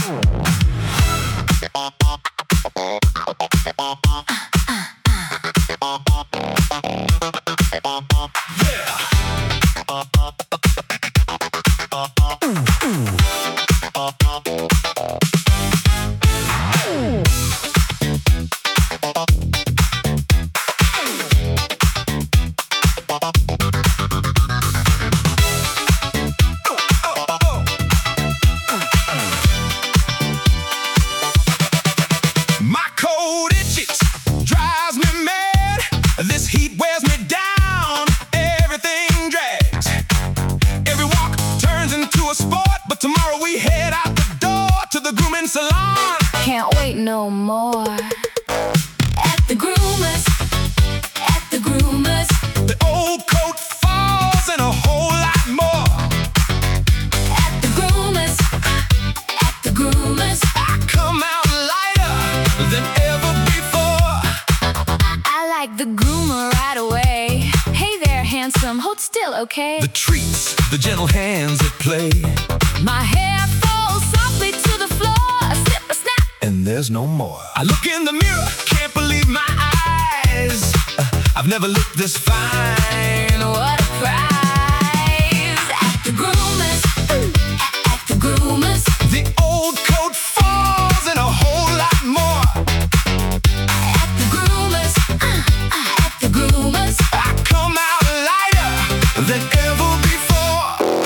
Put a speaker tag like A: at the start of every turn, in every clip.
A: My cold itches, drives me mad. This heat wears me down, everything drags. Every walk turns into a sport, but tomorrow we head out the door to the grooming salon.
B: Can't wait no more. At the groomers, at the groomers.
A: The old coat falls and a whole lot more.
B: At the groomers, at the groomers.
A: I come out lighter than ever before.
B: I like the groomer right away. Hey there, handsome, hold still, okay?
A: The treats, the gentle hands at play.
B: My hair falls softly to the floor. A snip, a snap,
A: And there's no more. I look in the mirror, can't believe my eyes. I've never looked this fine.
B: what a prize. At the groomers, at the groomers.
A: The old coat falls and a whole lot more.
B: At the groomers, at the groomers.
A: I come out lighter than ever before.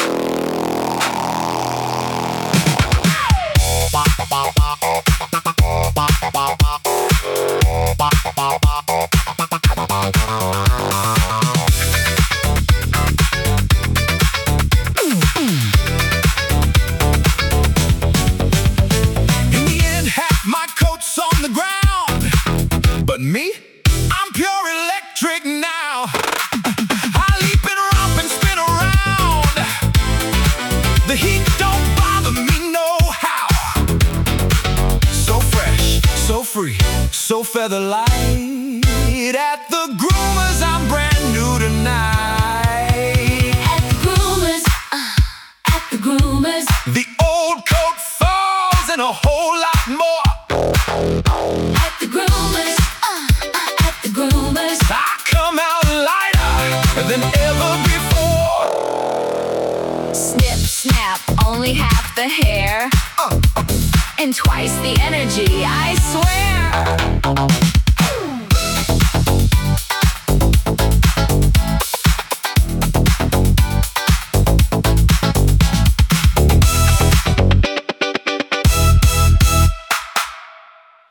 A: In the end, half my coat's on the ground, but me, I'm pure electric now. I leap and romp and spin around. The heat don't bother me no how. So fresh, so free, so feather light. At the groomers, I'm brand new tonight.
B: At the groomers, at the groomers.
A: The old coat falls and a whole lot more.
B: At the groomers, at the groomers.
A: I come out lighter than ever before.
B: Snip, snap, only half the hair. And twice the energy, I swear.